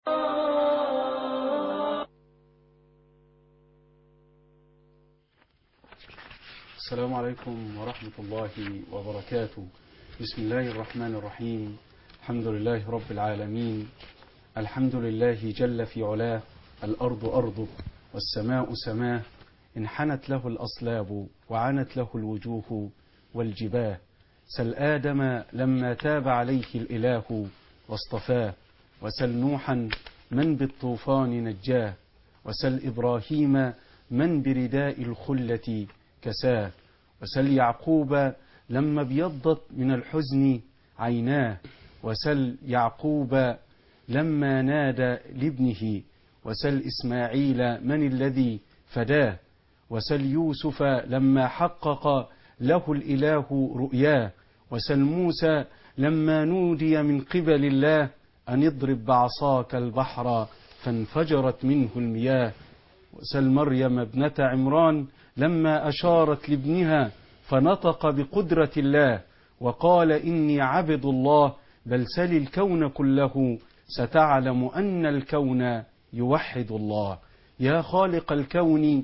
السلام عليكم ورحمة الله وبركاته. بسم الله الرحمن الرحيم. الحمد لله رب العالمين. الحمد لله جل في علاه. الأرض أرضه والسماء سماه. انحنت له الأصلاب وعنت له الوجوه والجباه. سل آدم لما تاب عليه الإله واصطفاه، وسل نوحا من بالطوفان نجاه، وسل إبراهيم من برداء الخلة كساه، وسل يعقوب لما ابيضت من الحزن عيناه، وسل يعقوب لما نادى لابنه، وسل إسماعيل من الذي فداه، وسل يوسف لما حقق له الإله رؤياه، وسل موسى لما نودي من قبل الله أن اضرب بعصاك البحر فانفجرت منه المياه، وسل مريم ابنة عمران لما أشارت لابنها فنطق بقدرة الله وقال إني عبد الله، بل سل الكون كله ستعلم أن الكون يوحد الله. يا خالق الكون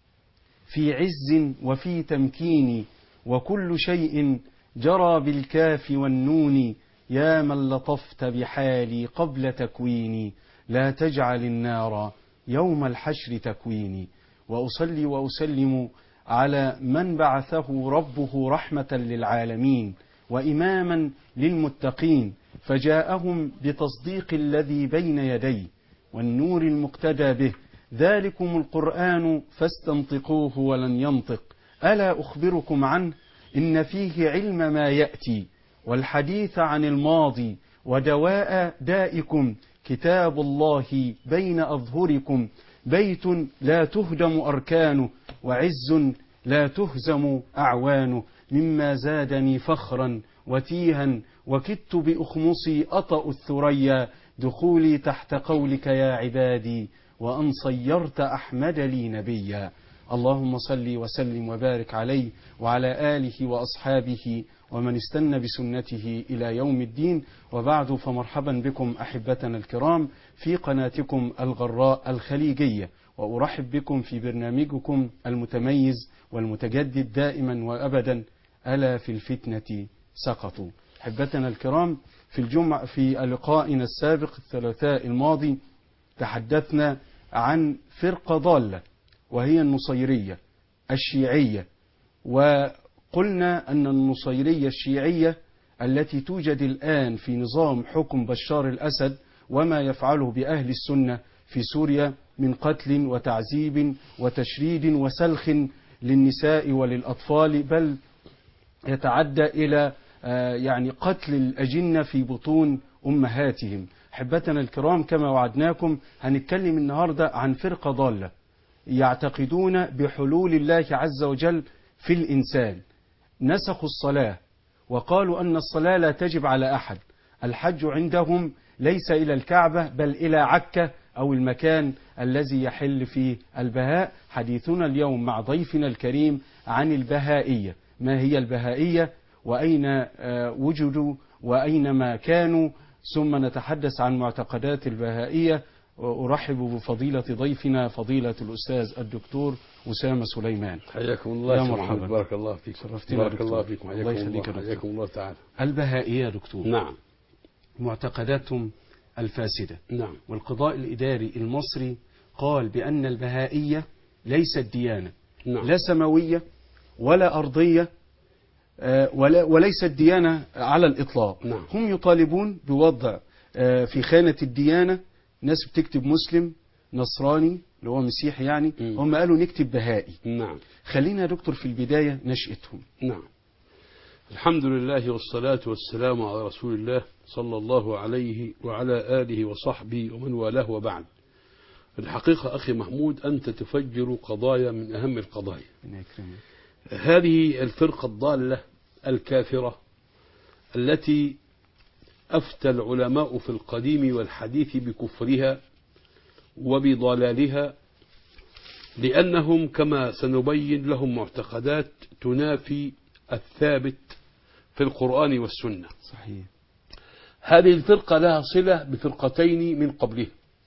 في عز وفي تمكين، وكل شيء جرى بالكاف والنون، يا من لطفت بحالي قبل تكويني، لا تجعل النار يوم الحشر تكويني. وأصلي وأسلم على من بعثه ربه رحمة للعالمين وإماما للمتقين، فجاءهم بتصديق الذي بين يديه والنور المقتدى به، ذلكم القرآن فاستنطقوه ولن ينطق. ألا أخبركم عنه؟ إن فيه علم ما يأتي والحديث عن الماضي، ودواء دائكم كتاب الله بين أظهركم، بيت لا تهدم أركانه وعز لا تهزم أعوانه، مما زادني فخرا وتيها وكدت بأخمصي أطأ الثريا، دخولي تحت قولك يا عبادي وأن صيرت أحمد لي نبيا. اللهم صل وسلم وبارك عليه وعلى آله وأصحابه ومن استنى بسنته إلى يوم الدين. وبعد، فمرحبا بكم أحبتنا الكرام في قناتكم الغراء الخليجية، وأرحب بكم في برنامجكم المتميز والمتجدد دائما وأبدا، ألا في الفتنة سقطوا. أحبتنا الكرام، في لقائنا السابق الثلاثاء الماضي تحدثنا عن فرقة ضالة وهي النصيرية الشيعية، وقلنا أن النصيرية الشيعية التي توجد الآن في نظام حكم بشار الأسد وما يفعله بأهل السنة في سوريا من قتل وتعذيب وتشريد وسلخ للنساء وللأطفال، بل يتعدى إلى قتل الأجنة في بطون أمهاتهم. أحبتنا الكرام، كما وعدناكم هنتكلم النهاردة عن فرقة ضالة يعتقدون بحلول الله عز وجل في الإنسان، نسخوا الصلاة وقالوا أن الصلاة لا تجب على أحد. الحج عندهم ليس إلى الكعبة بل إلى عكا أو المكان الذي يحل فيه البهاء. حديثنا اليوم مع ضيفنا الكريم عن البهائية. ما هي البهائية وأين وجدوا وأينما كانوا، ثم نتحدث عن معتقدات البهائية. وأرحب بفضيلة ضيفنا فضيلة الأستاذ الدكتور أسامة سليمان. حياكم الله. يا مرحبا. بارك الله فيك. شرفتنا. بارك الله فيكم. الله يخليك يا دكتور. حياكم الله تعالى. البهائية دكتور، نعم، معتقداتهم الفاسدة. نعم، والقضاء الإداري المصري قال بأن البهائية ليست ديانة، نعم، لا سماوية ولا أرضية، وليست ديانة على الإطلاق. نعم. هم يطالبون بوضع في خانة الديانة ناس بتكتب مسلم، نصراني اللي هو مسيحي يعني، هم قالوا نكتب بهائي. نعم. خلينا يا دكتور في البداية نشأتهم. نعم. الحمد لله والصلاة والسلام على رسول الله صلى الله عليه وعلى آله وصحبه ومن والاه، وبعد. الحقيقة أخي محمود أنت تفجر قضايا من أهم القضايا. هذه الفرقة الضالة الكافرة التي أفتى العلماء في القديم والحديث بكفرها وبضلالها، لأنهم كما سنبين لهم معتقدات تنافي الثابت في القرآن والسنة. صحيح. هذه الفرقة لها صلة بفرقتين من قبلها.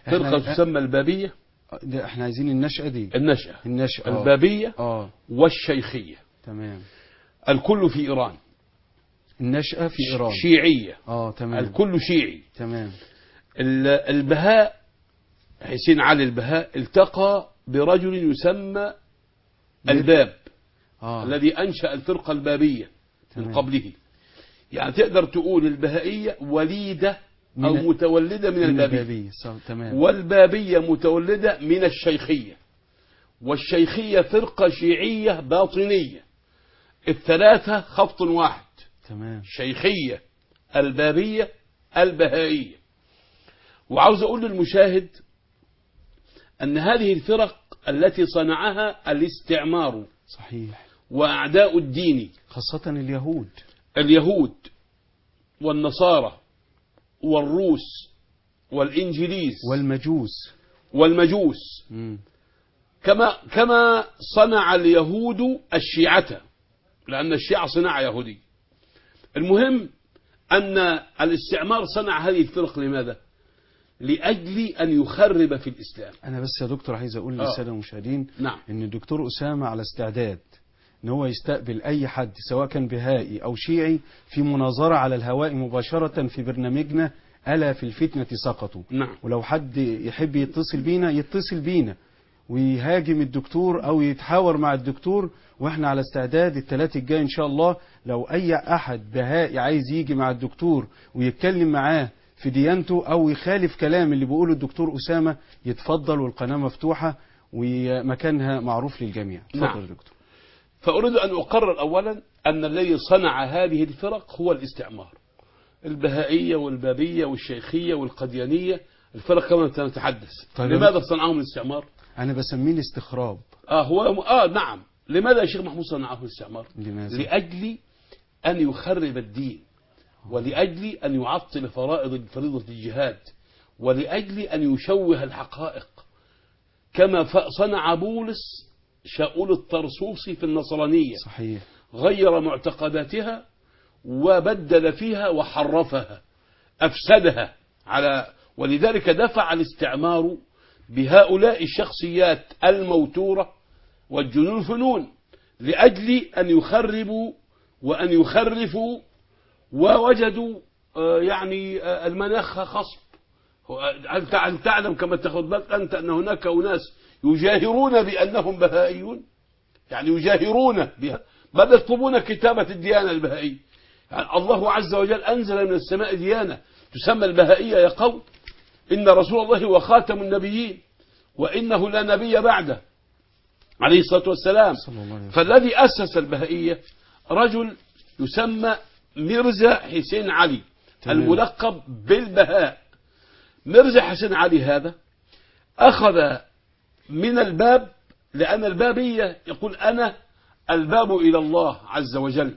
فرقة تسمى البابية. ده احنا عايزين النشأة دي. النشأة البابية والشيخية. تمام. الكل في إيران. النشأة في إيران. شيعية. تمام. الكل شيعي. تمام. البهاء حسين علي البهاء التقى برجل يسمى الباب الذي أنشأ الفرقة البابية من قبله. يعني تقدر تقول البهائية وليدة أو متولدة من البابية. تمام. والبابية متولدة من الشيخية. والشيخية فرقة شيعية باطنية. الثلاثة خبط واحد. تمام. الشيخية، البابية، البهائية. وعاوز أقول للمشاهد أن هذه الفرق التي صنعها الاستعمار. صحيح. وأعداء الدين، خاصة اليهود والنصارى والروس والإنجليز والمجوس. كما صنع اليهود الشيعة، لأن الشيعة صناعة يهودي. المهم أن الاستعمار صنع هذه الفرق لماذا؟ لأجل أن يخرب في الإسلام. أنا بس يا دكتور عايز أقول للسادة المشاهدين نعم. أن الدكتور أسامة على استعداد أن هو يستقبل أي حد سواء كان بهائي أو شيعي في مناظرة على الهواء مباشرة في برنامجنا ألا في الفتنة سقطوا. نعم. ولو حد يحب يتصل بينا ويهاجم الدكتور أو يتحاور مع الدكتور، وإحنا على استعداد الثلاث الجاي إن شاء الله. لو أي أحد بهائي عايز يجي مع الدكتور ويتكلم معاه في ديانته أو يخالف كلام اللي بيقوله الدكتور أسامة، يتفضل، والقناة مفتوحة ومكانها معروف للجميع. تفضل نعم. يا دكتور. فأريد أن أقرر أولا أن الذي صنع هذه الفرق هو الاستعمار. البهائية والبابية والشيخية والقديانية، الفرق كما نتحدث. طيب لماذا صنعهم الاستعمار؟ أنا بسميه الاستخراب. نعم. لماذا يا شيخ محمود صنعه الاستعمار؟ لماذا؟ لأجل أن يخرب الدين، ولأجل أن يعطل فريضة الجهاد، ولأجل أن يشوه الحقائق، كما صنع بولس شاول الطرسوسي في النصرانية. صحيح. غير معتقداتها وبدل فيها وحرفها، أفسدها ولذلك دفع الاستعمار بهؤلاء الشخصيات الموتورة والجنون الفنون لأجل أن يخربوا وأن يخرفوا. ووجدوا يعني المناخ خصب. هل تعلم كما تاخذ بالك أنت أن هناك أناس يجاهرون بأنهم بهائيون؟ يعني يجاهرون بها، بل يطلبون كتابة الديانة البهائية. يعني الله عز وجل أنزل من السماء ديانة تسمى البهائية يا قوم. إن رسول الله هو خاتم النبيين وإنه لا نبي بعده عليه الصلاة والسلام. فالذي أسس البهائية رجل يسمى ميرزا حسين علي الملقب بالبهاء. ميرزا حسين علي هذا أخذ من الباب، لأن البابية يقول أنا الباب إلى الله عز وجل،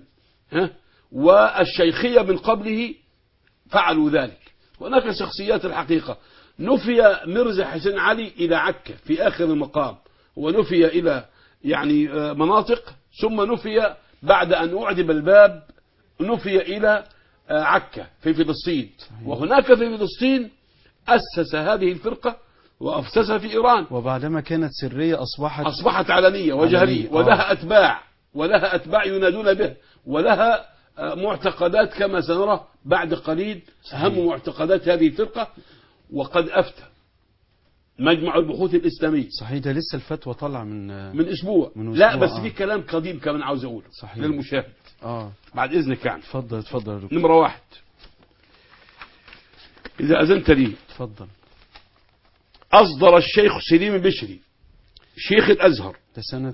والشيخية من قبله فعلوا ذلك. هناك شخصيات الحقيقة. نفي ميرزا حسين علي إلى عكا في آخر المقام، ونفي إلى يعني مناطق، ثم نفي بعد أن أعدم الباب نفي إلى عكا في فلسطين. وهناك في فلسطين أسس هذه الفرقة وأفسسها في إيران، وبعدما كانت سرية أصبحت علنية وجهرية، ولها أتباع ينادون به، ولها معتقدات كما سنرى بعد قليل. أهم معتقدات هذه الفرقة. وقد أفتى مجمع البحوث الإسلامية. صحيح. ده لسه الفتوى طلع من أسبوع. لا بس في كلام قديم كمان عاوز أقوله للمشاهد بعد إذنك. يعني اتفضل يا دكتور. نمرة 1 إذا أذنت لي. اتفضل. أصدر الشيخ سليم بشري شيخ الأزهر ده سنة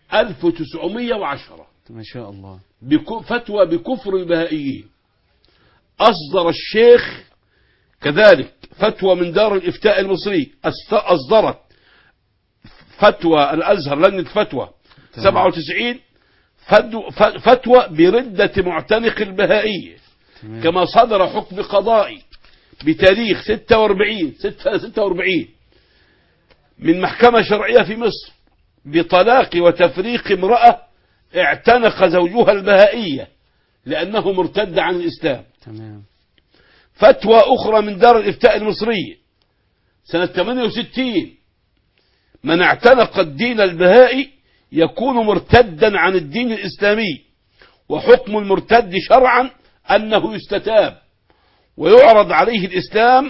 1910 ما شاء الله فتوى بكفر البهائيين. أصدر الشيخ كذلك فتوى من دار الإفتاء المصري. أصدرت فتوى الأزهر لجنة فتوى 97 فتوى بردة معتنق البهائية. كما صدر حكم قضائي بتاريخ 46 من محكمة شرعية في مصر بطلاق وتفريق امرأة اعتنق زوجها البهائية لأنه مرتد عن الإسلام. تمام. فتوى أخرى من دار الإفتاء المصرية سنة 68 من اعتنق الدين البهائي يكون مرتدا عن الدين الإسلامي، وحكم المرتد شرعا أنه يستتاب ويعرض عليه الإسلام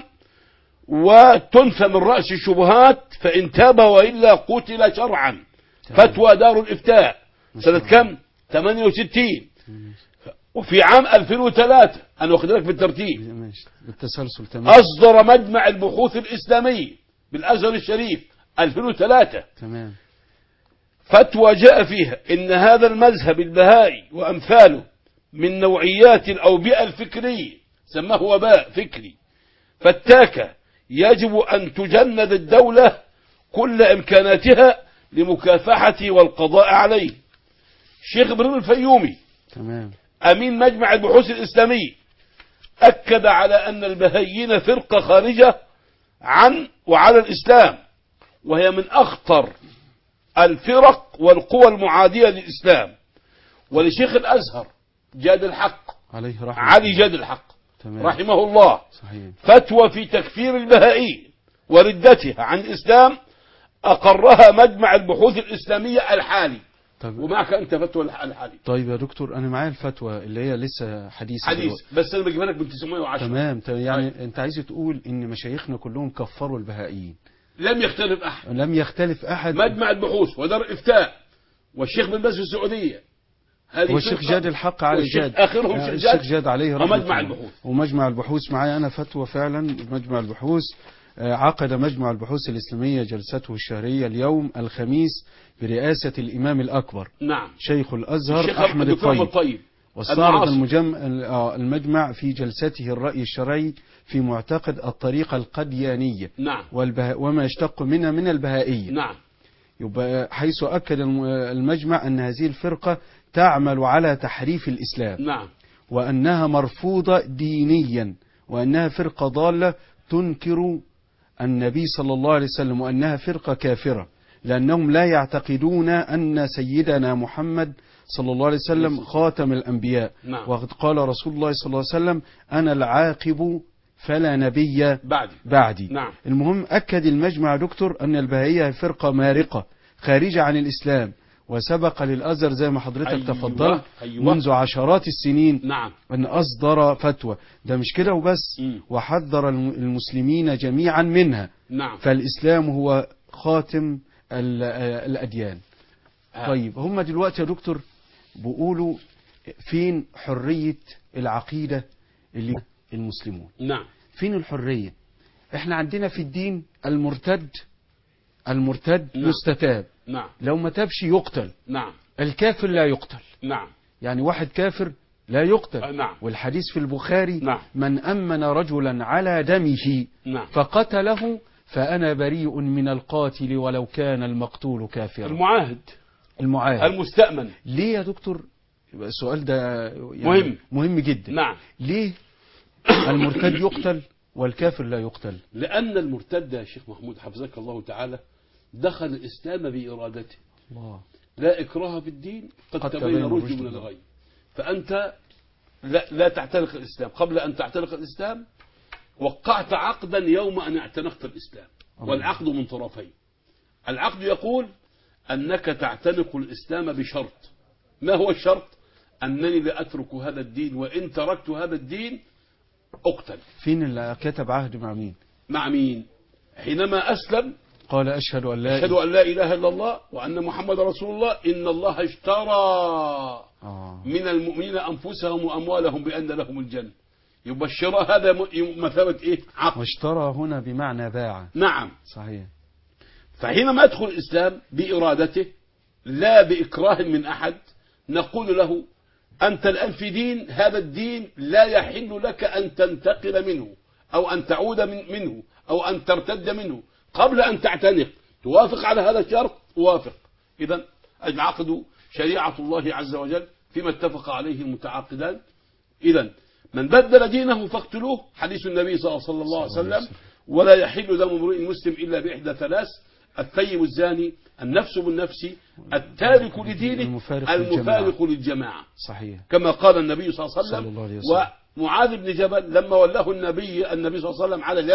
وتنفى من رأس الشبهات، فإن تاب وإلا قتل شرعا. فتوى دار الإفتاء سنة كم؟ 68. وفي عام 2003 أنا واخد لك بالترتيب بالتسلسل تمام. أصدر مجمع البحوث الإسلامي بالأزهر الشريف 2003 تمام. فتوى جاء فيها إن هذا المذهب البهائي وأمثاله من نوعيات الأوبئة الفكرية، سماه وباء فكري فتاكة، يجب أن تجند الدولة كل إمكاناتها لمكافحته والقضاء عليه. الشيخ إبراهيم الفيومي تمام. أمين مجمع البحوث الإسلامي أكد على أن البهائيين فرقة خارجة عن وعلى الإسلام، وهي من أخطر الفرق والقوى المعادية للإسلام. ولشيخ الأزهر جاد الحق عليه رحمة علي جاد الحق تمام. رحمه الله صحيح. فتوى في تكفير البهائي وردتها عن الإسلام أقرها مجمع البحوث الإسلامية الحالي. طيب. ومعك أنت فتوى الحالي. طيب يا دكتور، أنا معايا الفتوى اللي هي لسه حديثة حديث دلوقتي. بس أنا بجيبها لك من 910. تمام. يعني طيب. أنت عايز تقول إن مشايخنا كلهم كفروا البهائيين؟ لم يختلف أحد. لم يختلف أحد. مجمع البحوث ودار الإفتاء والشيخ بن باز في السعودية، والشيخ جاد الحق علي جاد، آخرهم الشيخ جاد عليه رحمة ومجمع الله. البحوث. ومجمع البحوث معايا أنا فتوى فعلا. مجمع البحوث عقد مجمع البحوث الإسلامية جلسته الشهرية اليوم الخميس برئاسة الإمام الأكبر نعم شيخ الأزهر الشيخ أحمد الطيب. واستعرض المجمع في جلسته الرأي الشرعي في معتقد الطريقة القديانية نعم وما يشتق منها من البهائية. نعم. يبقى حيث أكد المجمع أن هذه الفرقة تعمل على تحريف الإسلام، نعم وأنها مرفوضة دينيا، وأنها فرقة ضالة تنكر النبي صلى الله عليه وسلم، وأنها فرقة كافرة لأنهم لا يعتقدون أن سيدنا محمد صلى الله عليه وسلم خاتم الأنبياء. نعم. وقد قال رسول الله صلى الله عليه وسلم: أنا العاقب فلا نبي بعدي. نعم. المهم أكد المجمع دكتور أن البهائية فرقة مارقة خارجة عن الإسلام، وسبق للأزهر زي ما حضرتك تفضلت منذ عشرات السنين نعم أن أصدر فتوى. ده مش كده وبس، وحذر المسلمين جميعا منها. نعم. فالإسلام هو خاتم الأديان. طيب هم دلوقتي يا دكتور بيقولوا فين حرية العقيدة اللي المسلمون؟ نعم. فين الحرية؟ احنا عندنا في الدين المرتد نعم. يستتاب. نعم. لو ما تابش يقتل. نعم. الكافر لا يقتل. نعم. يعني واحد كافر لا يقتل. نعم. والحديث في البخاري: نعم. من أمن رجلا على دمه نعم. فقتله فأنا بريء من القاتل ولو كان المقتول كافرا. المعاهد المستأمن. ليه يا دكتور؟ السؤال ده يعني مهم جدا. نعم. ليه المرتد يقتل والكافر لا يقتل؟ لأن المرتد يا شيخ محمود حفظك الله تعالى دخل الإسلام بإرادته. الله. لا إكراه في الدين قد تبين الرشد من الغي. فأنت لا تعتنق الإسلام. قبل أن تعتنق الإسلام وقعت عقدا يوم أن اعتنقت الإسلام. والعقد من طرفين. العقد يقول أنك تعتنق الإسلام بشرط. ما هو الشرط؟ أنني لا أترك هذا الدين، وإن تركت هذا الدين أقتل. فين اللي كتب عهد مع مين؟ مع مين؟ حينما أسلم قال أشهد أن لا إله إلا الله وأن محمد رسول الله. إن الله اشترى من المؤمنين أنفسهم وأموالهم بأن لهم الجنة. يبقى الشراء هذا مثابة إيه؟ عقد. واشترى هنا بمعنى باع. نعم صحيح. فحينما يدخل الإسلام بإرادته لا بإكراه من أحد، نقول له: أنت الآن في دين، هذا الدين لا يحل لك أن تنتقل منه أو أن تعود منه أو أن ترتد منه قبل أن تعتنق. توافق على هذا الشرط؟ توافق. إذن العقد شريعة الله عز وجل فيما اتفق عليه المتعاقدان. إذن من بدل دينه فاقتلوه، حديث النبي صلى الله عليه وسلم: ولا يحل دم امرئ مسلم إلا بإحدى ثلاث: الثيب الزاني، النفس بالنفس، التارك لدينه، المفارق للجماعة. صحيح. كما قال النبي صلى الله عليه وسلم. ومعاذ بن جبل لما ولاه النبي صلى الله عليه وسلم على اليمن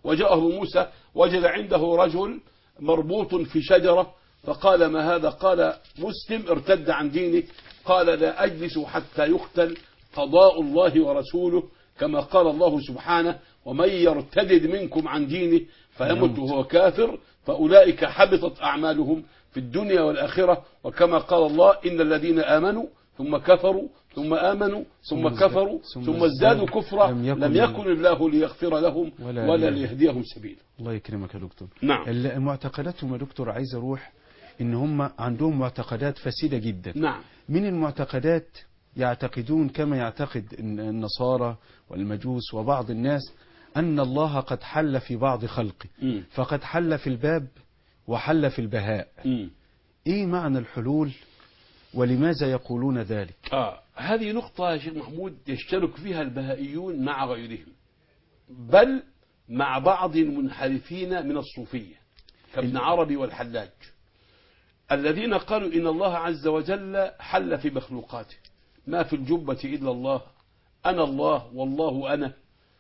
وجاءه موسى وجد عنده رجل مربوط في شجرة فقال ما هذا؟ قال مسلم ارتد عن دينه. قال لا أجلس حتى يقتل قضاء الله ورسوله، كما قال الله سبحانه ومن يرتد منكم عن دينه فيمت وهو كافر فأولئك حبطت أعمالهم في الدنيا والآخرة، وكما قال الله إن الذين آمنوا ثم كفروا ثم آمنوا ثم كفروا ثم ازدادوا كفرا لم يكن الله ليغفر لهم ولا ليهديهم سبيلا. الله يكرمك يا دكتور. نعم. معتقداتهم يا دكتور، عايز أروح إن هم عندهم معتقدات فاسدة جدا. نعم. من المعتقدات يعتقدون كما يعتقد النصارى والمجوس وبعض الناس أن الله قد حل في بعض خلقه، فقد حل في الباب وحل في البهاء. إيه معنى الحلول ولماذا يقولون ذلك؟ هذه نقطة يا شيخ محمود يشترك فيها البهائيون مع غيرهم، بل مع بعض المنحرفين من الصوفية كابن عربي والحلاج، الذين قالوا إن الله عز وجل حل في مخلوقاته، ما في الجبة إلا الله، أنا الله والله أنا.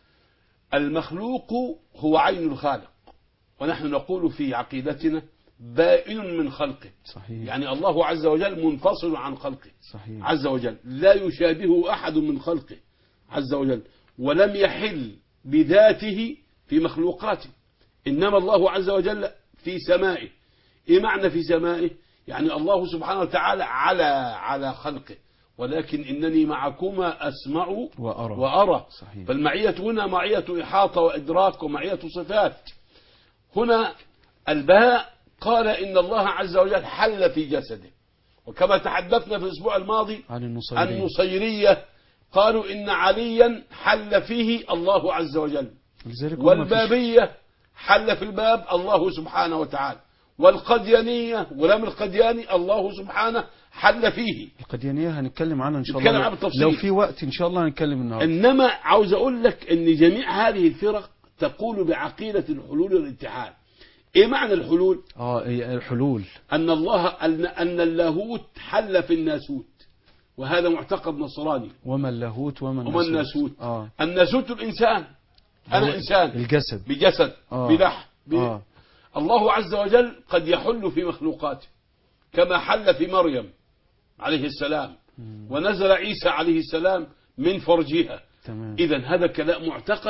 المخلوق هو عين الخالق، ونحن نقول في عقيدتنا بائن من خلقه. صحيح. يعني الله عز وجل منفصل عن خلقه. صحيح. عز وجل لا يشابهه أحد من خلقه عز وجل، ولم يحل بذاته في مخلوقاته، إنما الله عز وجل في سمائه. إيه معنى في سمائه؟ يعني الله سبحانه وتعالى على خلقه، ولكن إنني معكما أسمع وأرى. صحيح. فالمعية هنا معية إحاطة وإدراك ومعية صفات. هنا البهاء قال إن الله عز وجل حل في جسده، وكما تحدثنا في الأسبوع الماضي عن النصيرية قالوا إن عليا حل فيه الله عز وجل، والبابية حل في الباب الله سبحانه وتعالى، والقديانية غلام القدياني الله سبحانه حل فيه. القديانية هنتكلم عنها إن شاء الله لو في وقت إن شاء الله هنتكلم النهارده. إنما عاوز أقول لك إن جميع هذه الفرق تقول بعقيدة الحلول والاتحاد. إيه معنى الحلول؟ الحلول أن اللاهوت حل في الناسوت، وهذا معتقد نصراني. وما اللاهوت وما الناسوت؟ الناسوت الإنسان، أنا إنسان الجسد بجسد بلحم الله عز وجل قد يحل في مخلوقاته، كما حل في مريم عليه السلام ونزل عيسى عليه السلام من فرجها. إذن هذا كلام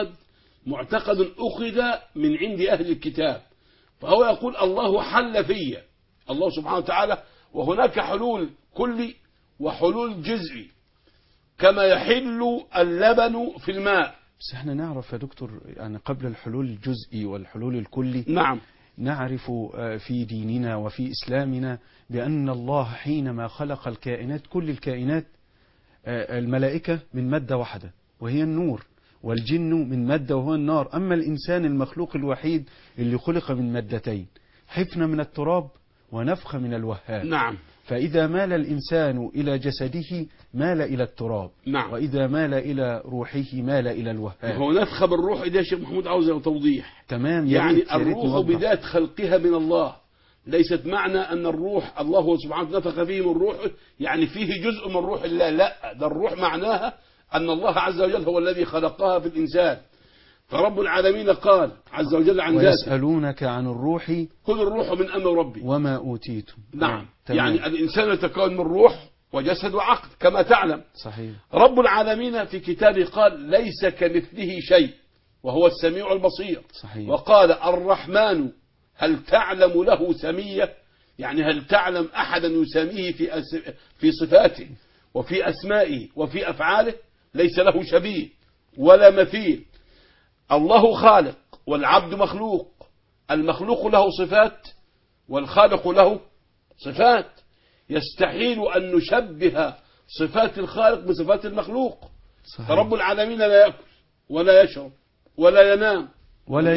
معتقد أخذ من عند أهل الكتاب، فهو يقول الله حل في الله سبحانه وتعالى، وهناك حلول كلي وحلول جزئي، كما يحل اللبن في الماء. بس احنا نعرف يا دكتور يعني قبل الحلول الجزئي والحلول الكلي، نعم، نعرف في ديننا وفي إسلامنا بأن الله حينما خلق الكائنات، كل الكائنات، الملائكة من مادة واحدة وهي النور، والجن من مادة وهو النار، أما الإنسان المخلوق الوحيد اللي خلق من مادتين، حفنة من التراب ونفخة من الوهاب. نعم. فإذا مال الإنسان إلى جسده مال إلى التراب. نعم. وإذا مال إلى روحه مال إلى الوهاب. هو نفخة بالروح ده يا شيخ محمود عاوز توضيح. تمام. يعني الروح بذات خلقها من الله، ليست معنى أن الروح الله سبحانه نفخ فيه من روحه يعني فيه جزء من روح الله، لا، ده الروح معناها أن الله عز وجل هو الذي خلقها في الإنسان. فرب العالمين قال عز وجل عن ذاته ويسألونك عن الروح قل الروح من أمر ربي وما أوتيتم. نعم. يعني الإنسان يتكون من روح وجسد وعقل كما تعلم. صحيح. رب العالمين في كتابه قال ليس كمثله شيء وهو السميع البصير. صحيح. وقال الرحمن هل تعلم له سمية، يعني هل تعلم أحدا يساميه في صفاته وفي أسمائه وفي أفعاله؟ ليس له شبيه ولا مثيل. الله خالق والعبد مخلوق، المخلوق له صفات والخالق له صفات، يستحيل أن نشبه صفات الخالق بصفات المخلوق. صحيح. فرب العالمين لا يأكل ولا يشرب ولا ينام ولا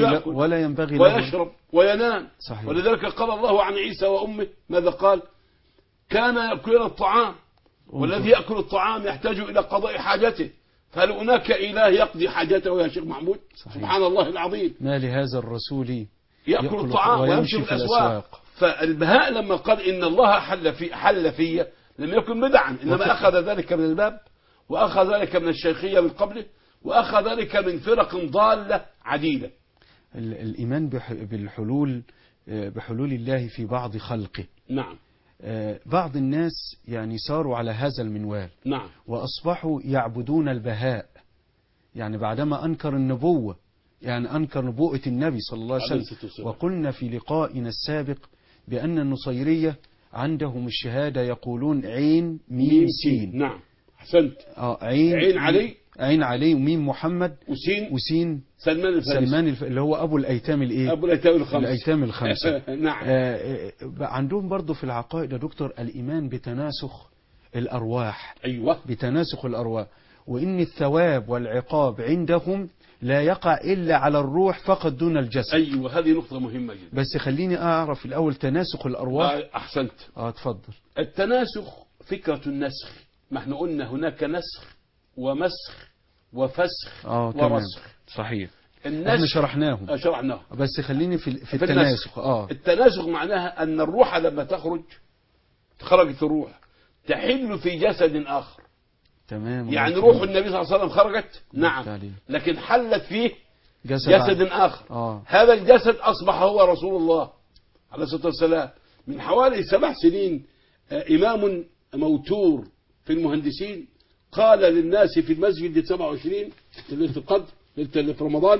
ينبغي ويشرب وينام. صحيح. ولذلك قال الله عن عيسى وأمه ماذا قال؟ كان يأكلون الطعام، والذي يأكل الطعام يحتاج إلى قضاء حاجته، فهل هناك إله يقضي حاجته يا شيخ محمود؟ صحيح. سبحان الله العظيم. ما لهذا الرسول يأكل الطعام ويمشي في الأسواق. فالبهاء لما قال إن الله حل في لم يكن بدعا، إنما أخذ ذلك من الباب، وأخذ ذلك من الشيخية من قبله، وأخذ ذلك من فرق ضالة عديدة. الإيمان بالحلول، بحلول الله في بعض خلقه. نعم. بعض الناس يعني ساروا على هذا المنوال، نعم. وأصبحوا يعبدون البهاء، يعني بعدما أنكر النبوة، يعني أنكر نبوءة النبي صلى الله عليه وسلم. وقلنا في لقائنا السابق بأن النصيرية عندهم الشهادة يقولون عين ميم سين. نعم أحسنت. عين علي، عين علي وميم محمد وسين سلمان اللي هو أبو الأيتام الإيه؟ أبو الأيتام الخمسة. الأيتام الخمسة. نعم. عندهم برضو في العقائد يا دكتور الإيمان بتناسخ الأرواح. أيوة. بتناسخ الأرواح، وإن الثواب والعقاب عندهم لا يقع إلا على الروح فقط دون الجسد. أيوة هذه نقطة مهمة جدا. بس خليني أعرف الأول تناسخ الأرواح. أحسنت. اتفضل. التناسخ فكرة النسخ، ما احنا قلنا هناك نسخ ومسخ وفسخ ورسخ. صحيح. احنا شرحناهم. بس خليني في التناسخ. التناسخ معناها أن الروح لما خرجت الروح تحل في جسد آخر. تمام. يعني روح النبي صلى الله عليه وسلم خرجت، نعم، لكن حلت فيه جسد آخر. هذا الجسد أصبح هو رسول الله عليه الصلاة والسلام. من حوالي 7 سنين إمام موتور في المهندسين قال للناس في المسجد 27 ليلة القدر، ليلة في رمضان،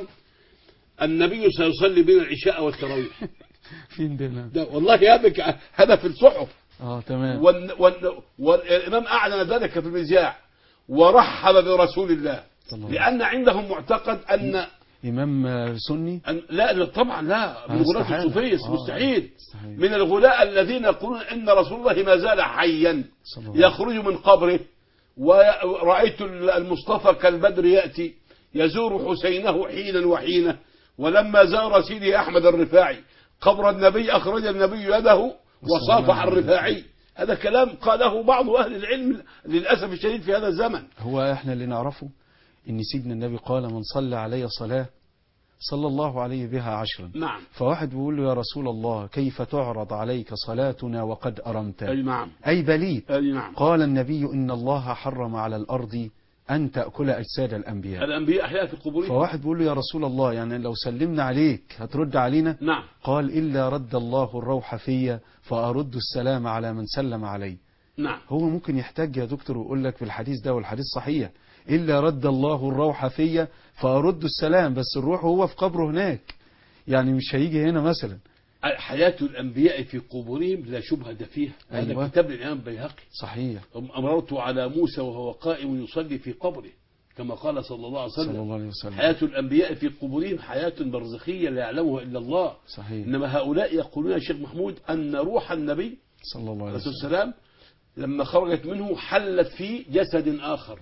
النبي سيصلي بنا العشاء والتراويح. فين ده؟ والله هذا في الصحف. تمام. والإمام أعلن ذلك في المذياع ورحب برسول الله، لأن عندهم معتقد أن إمام سني. لا طبعا لا، من غلاة الصوفية مستحيل. من الغلاة الذين يقولون إن رسول الله ما زال حيا يخرج من قبره، ورأيت المصطفى كالبدر يأتي يزور حسينه حينا وحينا، ولما زار سيدي أحمد الرفاعي قبر النبي أخرج النبي يده وصافح الرفاعي. هذا كلام قاله بعض أهل العلم للأسف الشديد في هذا الزمن. هو احنا اللي نعرفه إن سيدنا النبي قال من صلى علي صلاة صلى الله عليه بها 10. نعم. فواحد بيقول له يا رسول الله كيف تعرض عليك صلاتنا وقد أرمت؟ أي نعم. أي بليد. أي نعم. قال النبي إن الله حرم على الأرض أن تأكل أجساد الأنبياء أحياء في قبورهم. فواحد بيقول له يا رسول الله يعني لو سلمنا عليك هترد علينا؟ نعم. قال إلا رد الله الروح في فأرد السلام على من سلم علي. نعم. هو ممكن يحتاج يا دكتور ويقول لك في الحديث ده، والحديث صحيح، إلا رد الله الروح في فأرد السلام، بس الروح هو في قبره هناك، يعني مش هيجي هنا مثلا. حياة الأنبياء في قبورهم لا شبهة فيها. هذا كتاب الإمام البيهقي. صحيح. أمررت على موسى وهو قائم يصلي في قبره كما قال صلى الله عليه وسلم. حياة الأنبياء في قبورهم حياة برزخية لا يعلمها إلا الله. صحيح. إنما هؤلاء يقولون يا شيخ محمود أن روح النبي صلى الله عليه وسلم لما خرجت منه حلت في جسد آخر،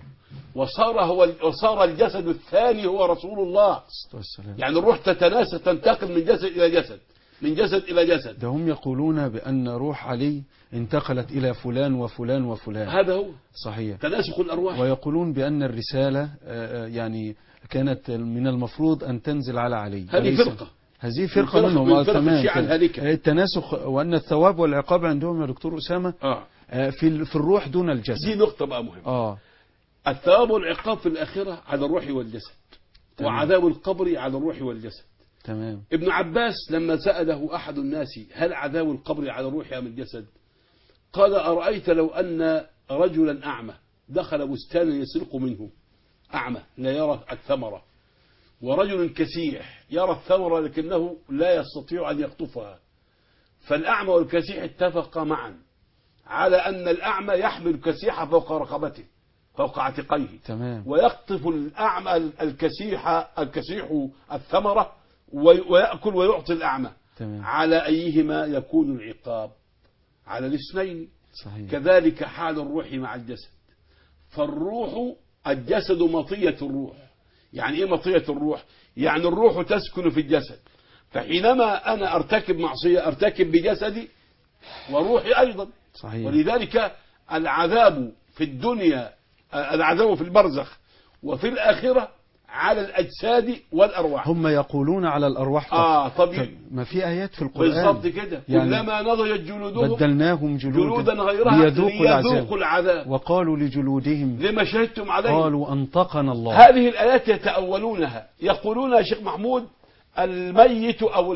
وصار الجسد الثاني هو رسول الله. يعني الروح تتناسخ، تنتقل من جسد إلى جسد، من جسد إلى جسد. ده هم يقولون بأن روح علي انتقلت إلى فلان وفلان وفلان. هذا هو صحيح تناسخ الأرواح. ويقولون بأن الرسالة يعني كانت من المفروض أن تنزل على علي. هذه فرقة منهم. تمام. التناسخ، وأن الثواب والعقاب عندهم يا دكتور أسامة في الروح دون الجسد. دي نقطة بقى مهمة. الثواب والعقاب في الآخرة على الروح والجسد. تمام. وعذاب القبر على الروح والجسد. تمام. ابن عباس لما سأله أحد الناس هل عذاب القبر على الروح أم الجسد؟ قال أرأيت لو أن رجلا أعمى دخل بستانا يسرق منه، أعمى لا يرى الثمرة، ورجل كسيح يرى الثمرة لكنه لا يستطيع أن يقطفها، فالأعمى والكسيح اتفقا معا على أن الأعمى يحمل الكسيح فوق رقبته فوق عاتقيه. تمام. ويقطف الأعمى الكسيح الثمرة ويأكل ويعطي الأعمى. تمام. على أيهما يكون العقاب؟ على الاثنين. صحيح. كذلك حال الروح مع الجسد. فالروح الجسد مطية الروح. يعني إيه مطية الروح؟ يعني الروح تسكن في الجسد، فحينما أنا أرتكب معصية أرتكب بجسدي وروحي أيضا. صحيح. ولذلك العذاب في الدنيا، العذاب في البرزخ وفي الآخرة على الأجساد والأرواح. هم يقولون على الأرواح. طبيعي. ما في آيات في القرآن بالضبط كده. يعني كلما نضجت جلودهم بدلناهم جلودا غيرها ليذوقوا العذاب. وقالوا لجلودهم لما شهدتم عليه قالوا أنطقنا الله. هذه الآيات يتأولونها، يقولون يا شيخ محمود الميت أو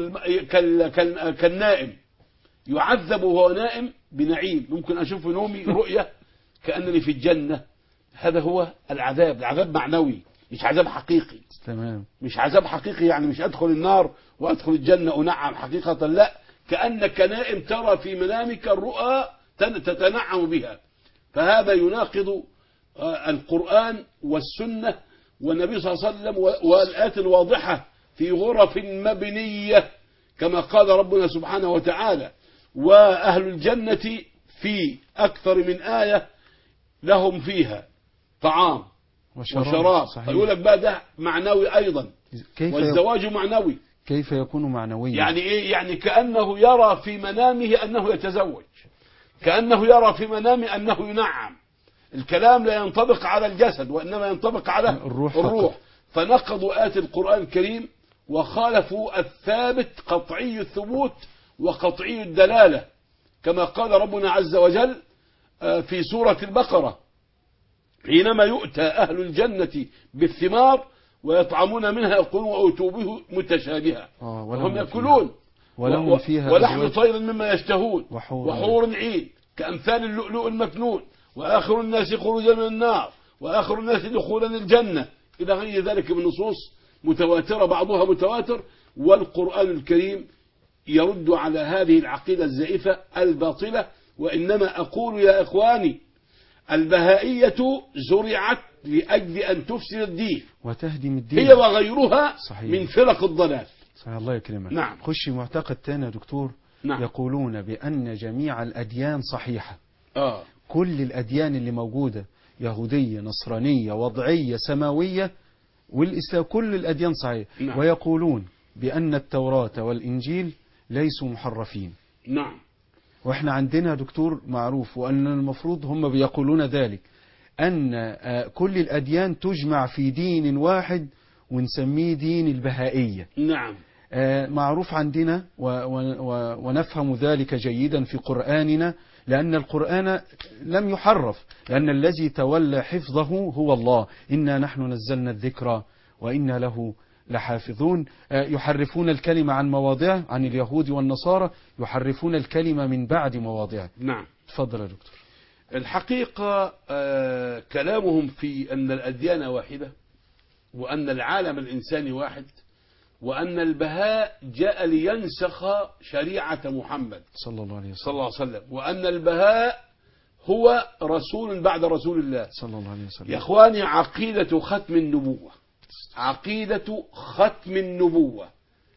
كالنائم يعذب وهو نائم بنعيم، ممكن أشوف في نومي رؤية كأنني في الجنة. هذا هو العذاب معنوي مش عذاب حقيقي. تمام. مش عذاب حقيقي يعني مش أدخل النار وأدخل الجنة أنعم حقيقة، لا، كأنك نائم ترى في منامك الرؤى تتنعم بها. فهذا يناقض القرآن والسنة والنبي صلى الله عليه وسلم والآيات الواضحة في غرف مبنية كما قال ربنا سبحانه وتعالى. وأهل الجنة في أكثر من آية لهم فيها طعام وشراب. يقول لك بقى ده معنوي أيضا، والزواج معنوي. كيف يكون معنويا؟ يعني إيه؟ يعني كأنه يرى في منامه أنه يتزوج، كأنه يرى في منامه أنه ينعم. الكلام لا ينطبق على الجسد وإنما ينطبق على الروح. فنقضوا آيات القرآن الكريم وخالفوا الثابت قطعي الثبوت وقطعي الدلالة، كما قال ربنا عز وجل في سورة البقرة: حينما يؤتى أهل الجنة بالثمار ويطعمون منها يقولون وأتوا به متشابها وهم يأكلون ولهم فيها ولحم طير مما يشتهون وحور عين كأمثال اللؤلؤ المكنون وآخر الناس خروجا من النار وآخر الناس دخولا الجنة، إلى غير ذلك من نصوص متواترة بعضها متواتر. والقرآن الكريم يرد على هذه العقيدة الزائفة الباطلة. وإنما أقول يا إخواني البهائية زرعت لأجل أن تفسد الدين وتهدم الدين، هي وغيرها صحيح. من فرق الضلال. صحيح. الله يكرمك. نعم. خش معتقد تاني يا دكتور. نعم. يقولون بأن جميع الأديان صحيحة. كل الأديان اللي موجودة، يهودية نصرانية وضعية سماوية والإسلام، كل الأديان صحيحة. نعم. ويقولون بأن التوراة والإنجيل ليسوا محرفين. نعم. وإحنا عندنا دكتور معروف، وأن المفروض هم بيقولون ذلك، أن كل الأديان تجمع في دين واحد ونسميه دين البهائية. نعم. معروف عندنا ونفهم ذلك جيدا في قرآننا، لأن القرآن لم يحرف، لأن الذي تولى حفظه هو الله. إنا نحن نزلنا الذكر وإنا له لحافظون. يحرفون الكلمة عن مواضعه، عن اليهود والنصارى يحرفون الكلمة من بعد مواضعه. نعم. تفضل يا دكتور. الحقيقة كلامهم في أن الأديان واحدة وأن العالم الإنساني واحد وأن البهاء جاء لينسخ شريعة محمد صلى الله عليه وسلم وأن البهاء هو رسول بعد رسول الله صلى الله عليه وسلم. يا إخواني عقيدة ختم النبوة، عقيدة ختم النبوة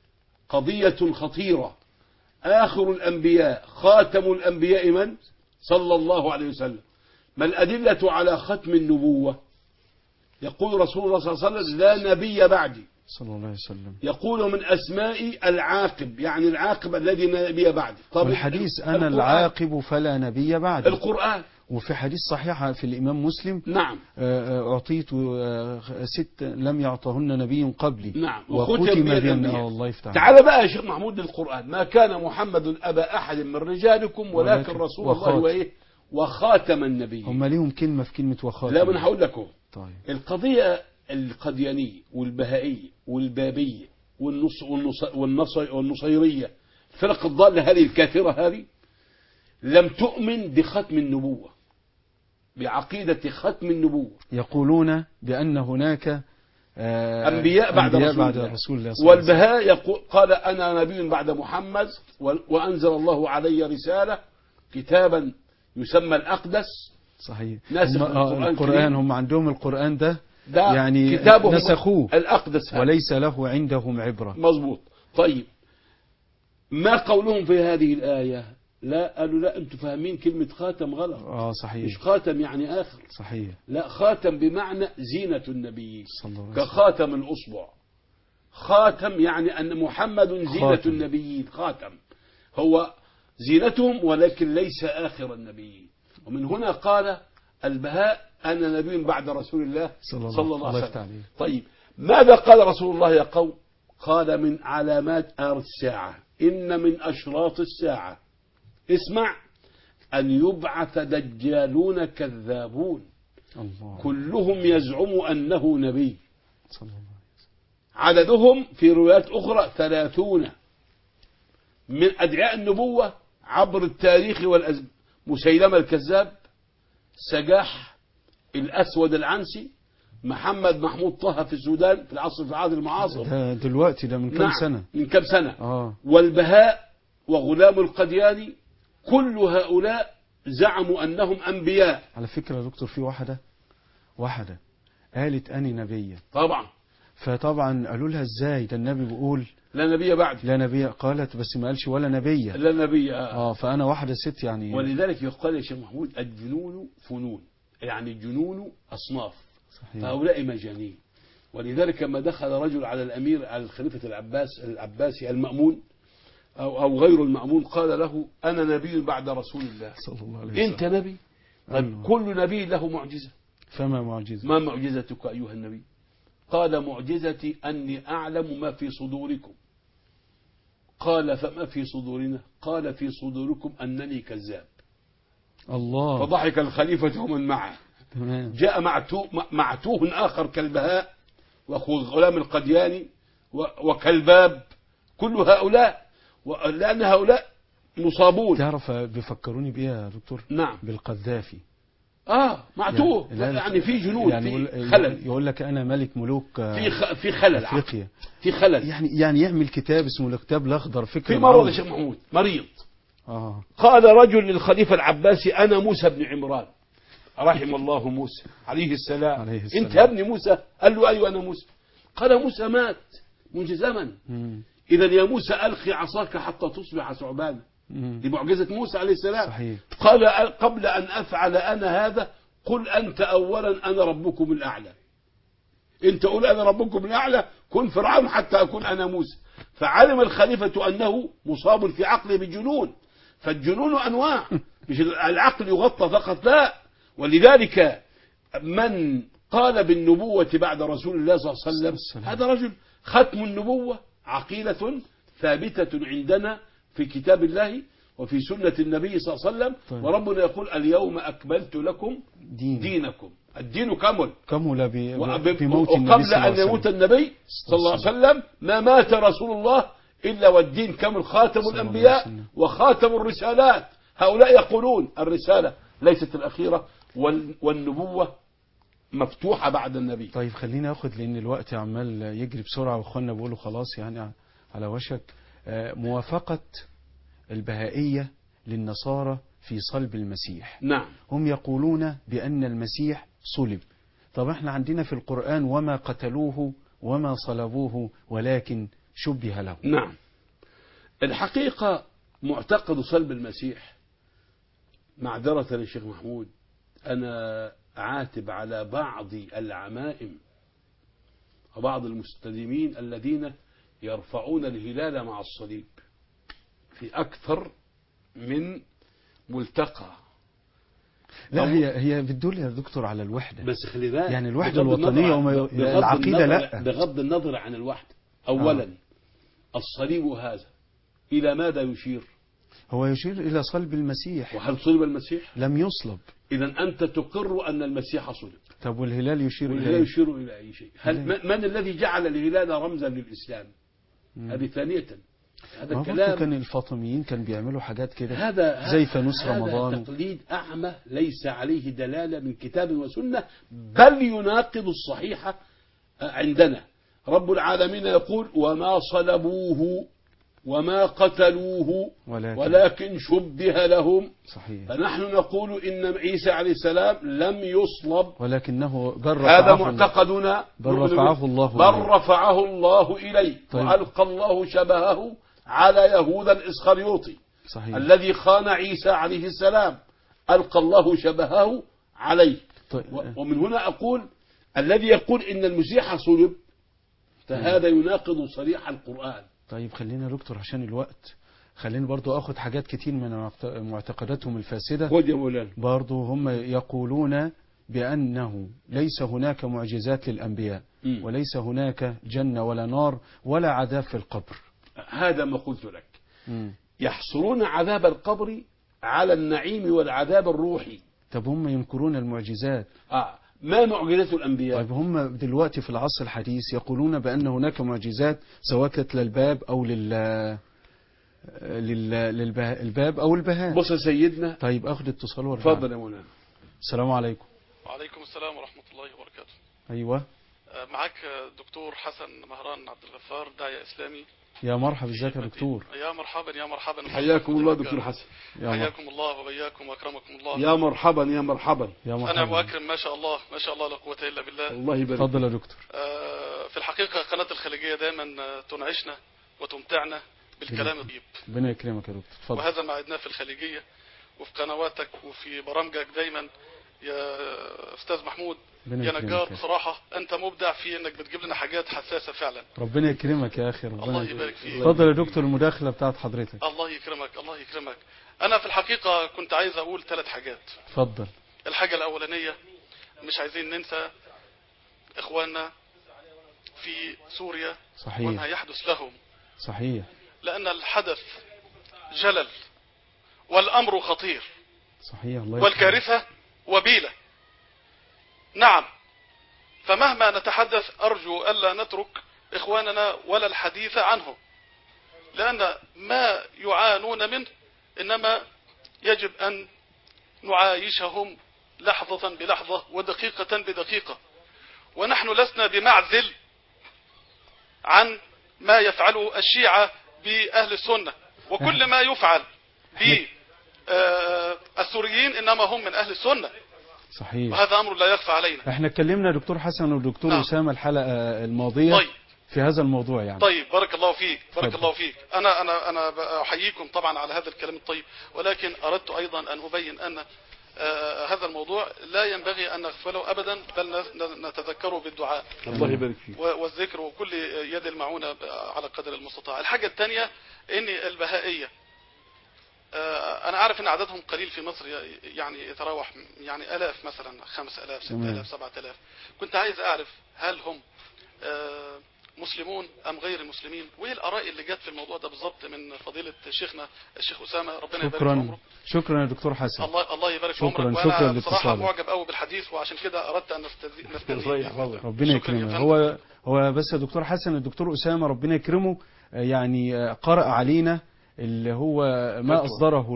قضية خطيرة. آخر الأنبياء خاتم الأنبياء من؟ صلى الله عليه وسلم. ما الأدلة على ختم النبوة؟ يقول رسول الله صلى الله عليه وسلم: لا نبي بعدي صلى الله عليه وسلم. يقول من أسماء العاقب، يعني العاقب الذي لا نبي بعدي. طب الحديث أنا العاقب فلا نبي بعدي، القرآن. وفي حديث صحيح في الإمام مسلم: نعم. أعطيت 6 لم يعطهن نبي قبلي. نعم. وختم بأنه الله يفتح. تعال بقى يا شيخ محمود للقرآن: ما كان محمد أبا أحد من رجالكم ولكن رسول الله وإيه وخاتم النبي. هم ليهم كلمة في كلمة وخاتم. لا، من هقول لكم. طيب. القضية القديانية والبهائية والبابية والنصيرية، الفرق الضالة هذه الكافرة هذه لم تؤمن بختم النبوة، بعقيدة ختم النبوة. يقولون بأن هناك أنبياء بعد رسول الله. والبهاء يقول قال: أنا نبي بعد محمد وأنزل الله علي رسالة كتابا يسمى الأقدس. صحيح. ناسخ القرآن هم عندهم القرآن ده يعني نسخوه الأقدس وليس له عندهم عبرة. مظبوط. طيب ما قولهم في هذه الآية؟ لا، قالوا: لا، أنتم فاهمين كلمة خاتم غلط. صحيح. مش خاتم يعني آخر. صحيح. لا، خاتم بمعنى زينة النبي كخاتم الأصبع. خاتم يعني أن محمد زينة النبيين، خاتم هو زينتهم ولكن ليس آخر النبيين. ومن هنا قال البهاء: أنا نبي بعد رسول الله صلى الله عليه وسلم. طيب ماذا قال رسول الله يا قوم؟ قال: من علامات الساعة، إن من أشراط الساعة، اسمع، أن يبعث دجالون كذابون كلهم يزعم أنه نبي. عددهم في روايات أخرى 30 من أدعياء النبوة عبر التاريخ مسيلمة الكذاب، سجاح الأسود العنسي، محمد محمود طه في السودان في العهد المعاصر، ده دلوقتي ده من كام سنة؟ من كام سنة. والبهاء وغلام القدياني، كل هؤلاء زعموا أنهم أنبياء. على فكرة يا دكتور في واحدة قالت أني نبية طبعا، فطبعا قالوا لها ازاي ده النبي بيقول لا نبي بعد، لا نبي، قالت بس ما قالش ولا نبية، لا نبي. فأنا واحدة ست يعني. ولذلك يقال يا شيخ محمود الجنون فنون، يعني الجنون أصناف. صحيح. فهؤلاء مجانين. ولذلك لما دخل رجل على الأمير، على الخليفة العباسي المأمون أو غير المأمون، قال له أنا نبي بعد رسول الله صلى الله عليه وسلم. أنت نبي؟ طيب كل نبي له معجزة، فما معجزة؟ ما معجزتك أيها النبي؟ قال معجزتي أني أعلم ما في صدوركم. قال فما في صدورنا؟ قال في صدوركم أنني كذاب. الله. فضحك الخليفة ومن معه. تمام. جاء معتوه آخر كالبهاء وغلام القدياني وكالباب، كل هؤلاء، لأن هؤلاء مصابون. تعرف بيفكروني بإيه يا دكتور؟ نعم. بالقذافي. معتوه يعني في جنون، يعني في خلل. يقول لك أنا ملك ملوك في خلل أفريقيا، في خلل. يعني يعمل كتاب اسمه الكتاب الأخضر، فكرة في مرض يا شيخ محمود، مريض. قال رجل للخليفة العباسي أنا موسى بن عمران، رحم الله موسى عليه السلام. أنت يا ابن موسى؟ قال له أيوة أنا موسى. قال موسى مات منذ زمن. إذا يا موسى ألقي عصاك حتى تصبح ثعبانا. دي معجزة موسى عليه السلام. صحيح. قال قبل أن أفعل أنا هذا قل أنت أولا أنا ربكم الأعلى. أنت قل أنا ربكم الأعلى، كن فرعون حتى أكون أنا موسى. فعلم الخليفة أنه مصاب في عقله بالجنون، فالجنون أنواع، مش العقل يغطى فقط، لا. ولذلك من قال بالنبوة بعد رسول الله صلى الله عليه وسلم هذا رجل ختم النبوة عقيدة ثابتة عندنا في كتاب الله وفي سنة النبي صلى الله عليه وسلم. طيب. وربنا يقول اليوم أكملت لكم دينكم. الدين كمل بموت النبي وقبل أن يموت النبي صلى الله عليه وسلم ما مات رسول الله إلا والدين كمل، خاتم الأنبياء وخاتم الرسالات. هؤلاء يقولون الرسالة ليست الأخيرة والنبوة مفتوحة بعد النبي. طيب خلينا أخذ، لأن الوقت عمال يجري بسرعة وأخوانا بيقولوا خلاص يعني على وشك. موافقة البهائية للنصارى في صلب المسيح. نعم. هم يقولون بأن المسيح صلب. طب احنا عندنا في القرآن وما قتلوه وما صلبوه ولكن شبه له. نعم. الحقيقة معتقد صلب المسيح، معذرة للشيخ محمود، أنا عاتب على بعض العمائم وبعض المستديمين الذين يرفعون الهلال مع الصليب في أكثر من ملتقى. لا هي بتدل يا دكتور على الوحدة، بس خلي بالك يعني الوحدة الوطنية العقيدة لا. بغض النظر عن الوحدة، أولا الصليب هذا إلى ماذا يشير؟ هو يشير إلى صلب المسيح. وهل صلب المسيح؟ لم يصلب. إذا أنت تقر أن المسيح صلب. طب والهلال يشير إلى والهلال يشير إلى أي شيء؟ من الذي جعل الهلال رمزا للإسلام؟ هذه ثانية. هذا الكلام كان الفاطميين كان بيعملوا حاجات كده هذا زي فانوس رمضان. هذا تقليد أعمى ليس عليه دلالة من كتاب وسنة، بل يناقض الصحيح عندنا. رب العالمين يقول وما صلبوه وما قتلوه ولكن شبه لهم. صحيح. فنحن نقول إن عيسى عليه السلام لم يصلب ولكنه هذا معتقدنا، بل رفعه الله إليه. طيب. وألقى الله شبهه على يهوذا الإسخريوطي. صحيح. الذي خان عيسى عليه السلام ألقى الله شبهه عليه. طيب. ومن هنا أقول الذي يقول إن المسيح صلب فهذا يناقض صريح القرآن. طيب خلينا دكتور عشان الوقت، خلينا برضو أخذ حاجات كتير من معتقداتهم الفاسدة. خد يا مولانا. برضو هم يقولون بأنه ليس هناك معجزات للأنبياء وليس هناك جنة ولا نار ولا عذاب في القبر. هذا ما قلت لك. يحصرون عذاب القبر على النعيم والعذاب الروحي. طب هم ينكرون المعجزات. ما معجزات الأنبياء؟ طيب هم دلوقتي في العصر الحديث يقولون بأن هناك معجزات سواء كانت للباب أو الباب أو البهاء. بص يا سيدنا. طيب أخذ اتصال وارجع. اتفضل يا مولانا. السلام عليكم. وعليكم السلام ورحمة الله وبركاته. أيوة. معك دكتور حسن مهران عبد الغفار، داعية إسلامي. يا مرحبا، ازيك يا دكتور؟ يا مرحبا يا مرحبا. حياكم الله دكتور حسن. حياكم الله وبياكم وأكرمكم الله. يا مرحبا يا مرحبا. أنا وأكرم، ما شاء الله ما شاء الله لا قوة إلا بالله. الله يبارك. تفضل يا دكتور. في الحقيقة قناة الخليجية دائما تنعشنا وتمتعنا بالكلام الطيب. ربنا يكرمك يا دكتور، تفضل. وهذا ما عدناه في الخليجية وفي قنواتك وفي برامجك دايما يا أستاذ محمود يا نجار. بصراحة أنت مبدع في أنك بتجيب لنا حاجات حساسة فعلا. ربنا يكرمك يا أخي. الله يبارك فيك. اتفضل يا دكتور، المداخلة بتاعت حضرتك. الله يكرمك الله يكرمك. أنا في الحقيقة كنت عايز أقول 3 حاجات. اتفضل. الحاجة الأولانية، مش عايزين ننسى إخواننا في سوريا. صحيح. وما يحدث لهم. صحيح. لأن الحدث جلل والأمر خطير. صحيح. الله والكارثة وبيلة. نعم. فمهما نتحدث أرجو ألا نترك إخواننا ولا الحديث عنهم، لأن ما يعانون منه إنما يجب أن نعايشهم لحظة بلحظة ودقيقة بدقيقة. ونحن لسنا بمعزل عن ما يفعله الشيعة بأهل السنة، وكل ما يفعل بالسوريين إنما هم من أهل السنة. صحيح. وهذا أمر لا يخفى علينا. احنا اتكلمنا دكتور حسن والدكتور أسامة الحلقة الماضية. طيب. في هذا الموضوع يعني. طيب بارك الله فيك بارك فضل. الله فيك. أنا أحييكم طبعا على هذا الكلام الطيب، ولكن أردت أيضا أن أبين أن هذا الموضوع لا ينبغي أن نغفله أبدا، بل نتذكره بالدعاء. الله يبارك فيك. والذكر وكل يد المعونة على قدر المستطاع. الحاجة الثانية إن البهائية، أنا عارف أن عددهم قليل في مصر، يعني يتراوح يعني آلاف، مثلا 5000 6000 7000. كنت عايز أعرف هل هم مسلمون أم غير مسلمين، وإيه الآراء اللي جت في الموضوع ده بالضبط من فضيلة شيخنا الشيخ أسامة، ربنا يبارك في عمره. شكرا يا دكتور حسن. الله يبارك في عمرك. وأنا بصراحة معجب قوي بالحديث، وعشان كده أردت أن نستني. ربنا يكرمه. هو بس يا دكتور حسن، الدكتور أسامة ربنا يكرمه يعني قرأ علينا اللي هو ما أصدره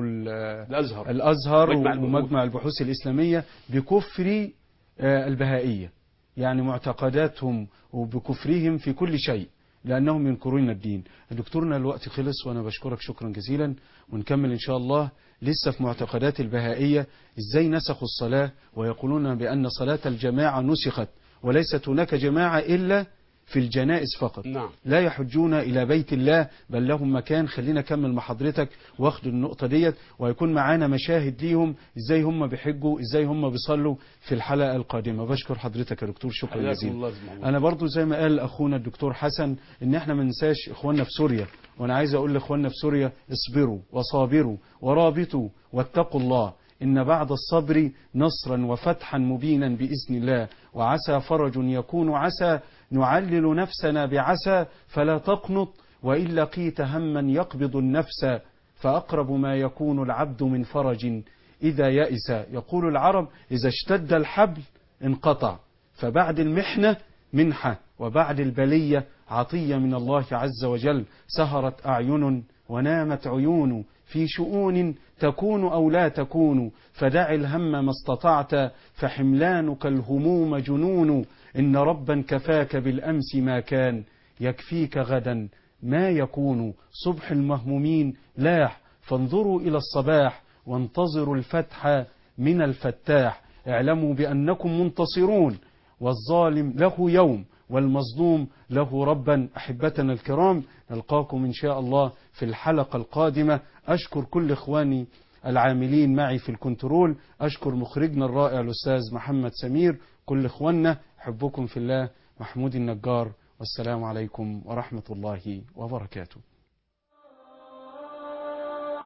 الأزهر ومجمع البحوث الإسلامية بكفر البهائية، يعني معتقداتهم وبكفرهم في كل شيء لأنهم ينكرون الدين. دكتورنا الوقت خلص، وأنا بشكرك شكرا جزيلا، ونكمل إن شاء الله لسه في معتقدات البهائية. إزاي نسخوا الصلاة ويقولون بأن صلاة الجماعة نسخت، وليست هناك جماعة إلا في الجنائز فقط. نعم. لا يحجون إلى بيت الله بل لهم مكان. خلينا كمل مع حضرتك واخد النقطة ديت، ويكون معانا مشاهد ليهم ازاي هم بيحجوا، ازاي هم بيصلوا في الحلقة القادمة. بشكر حضرتك يا دكتور شكرا جزيلا. انا برضو زي ما قال اخونا الدكتور حسن ان احنا ما ننساش اخواننا في سوريا، وانا عايز اقول لاخواننا في سوريا اصبروا وصابروا ورابطوا واتقوا الله، إن بعد الصبر نصرا وفتحا مبينا بإذن الله، وعسى فرج يكون عسى، نعلل نفسنا بعسى فلا تقنط، وإن لقيت هما يقبض النفس، فأقرب ما يكون العبد من فرج إذا يئس. يقول العرب إذا اشتد الحبل انقطع، فبعد المحنة منحة، وبعد البلية عطية من الله عز وجل. سهرت أعين ونامت عيون في شؤون تكون أو لا تكون، فدع الهم ما استطعت، فحملانك الهموم جنون. إن ربا كفاك بالأمس ما كان، يكفيك غدا ما يكون. صبح المهمومين لاح، فانظروا إلى الصباح، وانتظروا الفتح من الفتاح. اعلموا بأنكم منتصرون، والظالم له يوم والمظلوم له ربا. أحبتنا الكرام، نلقاكم إن شاء الله في الحلقة القادمة. أشكر كل إخواني العاملين معي في الكنترول، أشكر مخرجنا الرائع الأستاذ محمد سمير، كل إخواننا، أحبكم في الله، محمود النجار، والسلام عليكم ورحمة الله وبركاته.